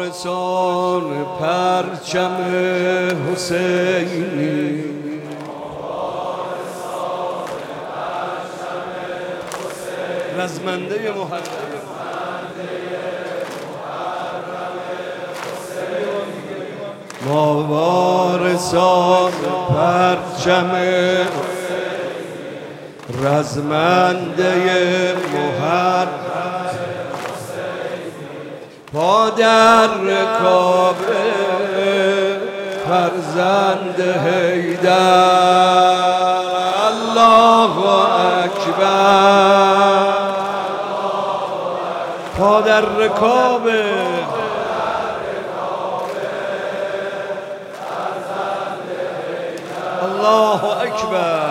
وارثان پرچم حسینی، رزمنده محرم ما وارثان پرچم رزمنده محرم، پا در رکاب فرزند حیدر. الله اکبر. پا در رکاب الله اکبر.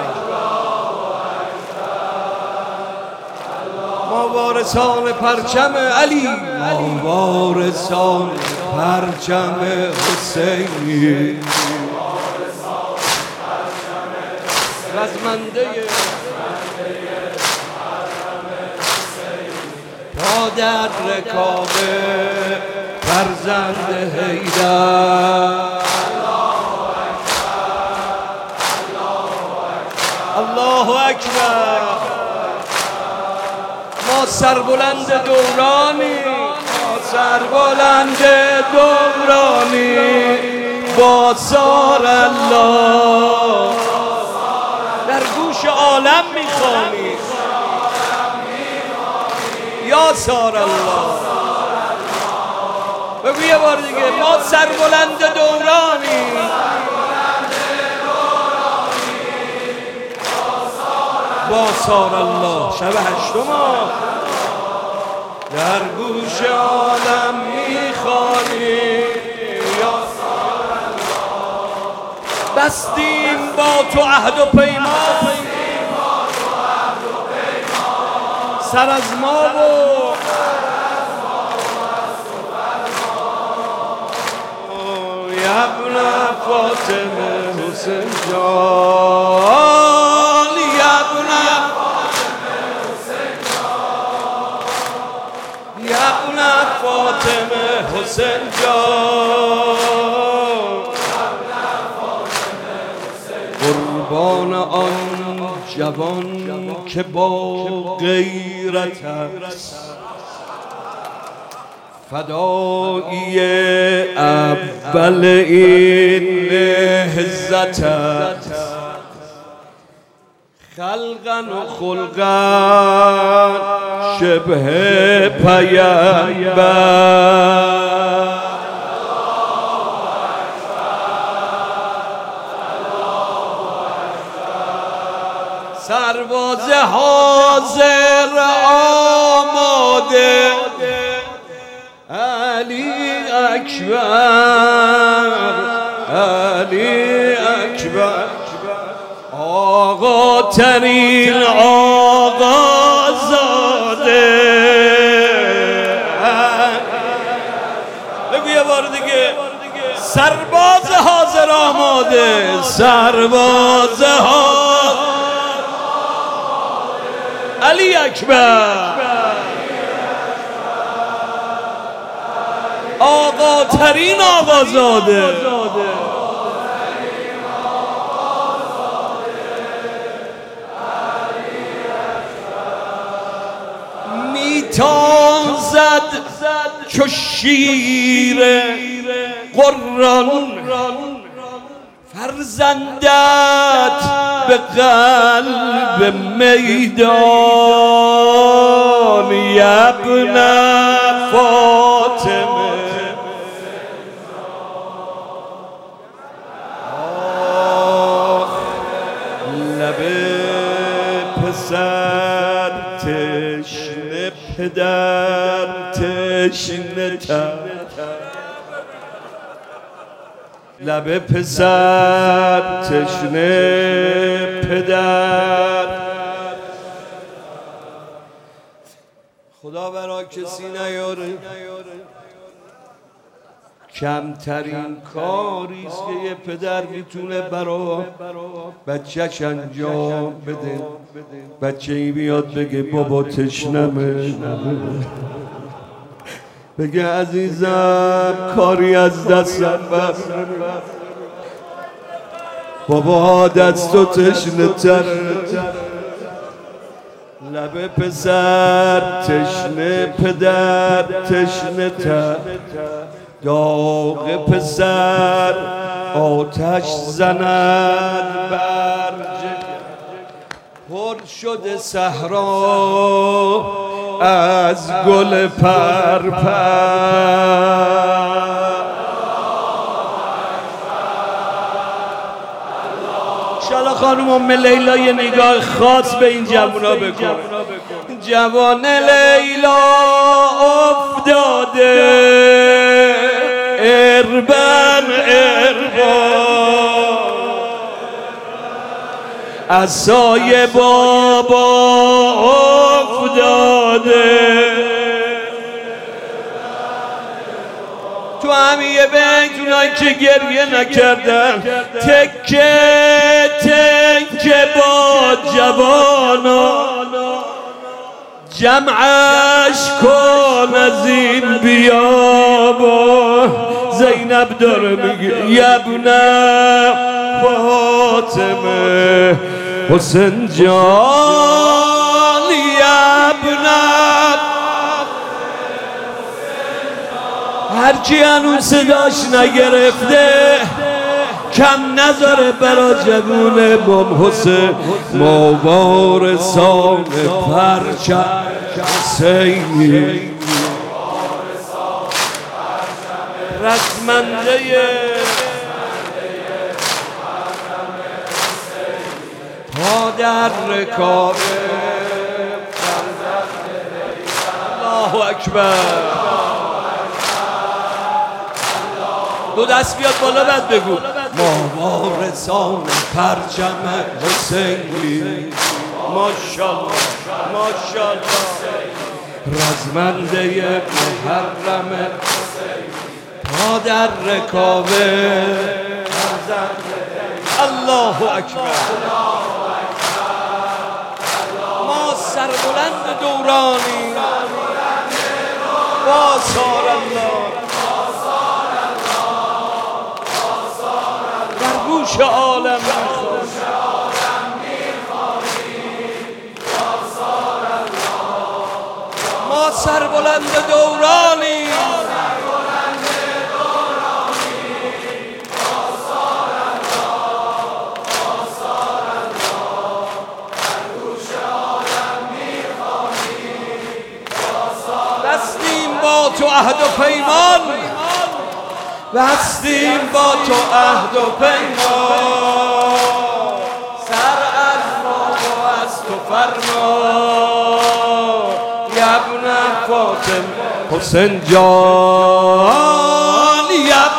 ما وارثان پرچم علی، ما وارثان پرچم حسینی، رزمنده پا در رکاب فرزند حیدر. الله اکبر. ما سربلند دورانی، ما سربلند دورانی، با سار الله در گوش عالم میخوانی، یا سار الله. بگو یه بار دیگه، ما سربلند دورانی، با سار الله. شب هشتم در گوش عالم میخوانی، یا سار الله. بستیم با تو عهد و پیمان، سر از ما و ابن فاطمه حسین جان، ابن فاطمه حسین جان، ابن فاطمه حسین جان، قربان آن جوان که با غیرت است، فدایی اول این نهضت است، خلقا و خلقا شبه پیامبر. سرباز حاضر آماده، علی اکبر، علی اکبر، آقا ترین آقا زاده. بگو یه بار دیگه، سرباز حاضر آماده، سرباز حاضر، علی اکبر، آقا ترین آقازاده. میتازد چو شیر قران، فرزندت به قلب میدان، ابن فاطمه. لب پسر تشنه، پدر تشنه تر، لب پسر تشنه، پدر. خدا برا کسی نیاره، کمترین کاریست که یه پدر میتونه برا بچه‌ش انجام بده. بچه ای بیاد بگه بابا تشنمه، بگه عزیزم کاری از دستم بر بابا دست و تشنه تر لب پسر تشنه پدر تشنه تر داغ پسر آتش زند بر پر شده صحرا از گل پرپر انشالله خانم ام لیلا یه نگاه خاص به این جوونا بکن. جوان لیلا افتاده اربن عصای بابا افتاده تو همیه بیتونایی که گریه نکردن تکه تکه با جوانا جمعش کن از این بیابا زینب داره میگه یبنه فاطمه حسین جان یبنه هرچی هنوز صداش نگرفته کم نذاره برا جوون بام حسین مبارسان پرچم حسینی رزمنده پا در رکاب الله اکبر دو دست بیاد بالا بعد بگو مبارسان پرچم حسینی ماشاءالله ماشاءالله رزمنده محرم پا در رکابه الله اکبر ما سربلند دورانی با سار الله در گوش عالم ما سربلند دورانی تو عهد و پیمان بستیم با تو عهد و پیمان سر از ما و از تو فرما یبن فاطمه حسین جان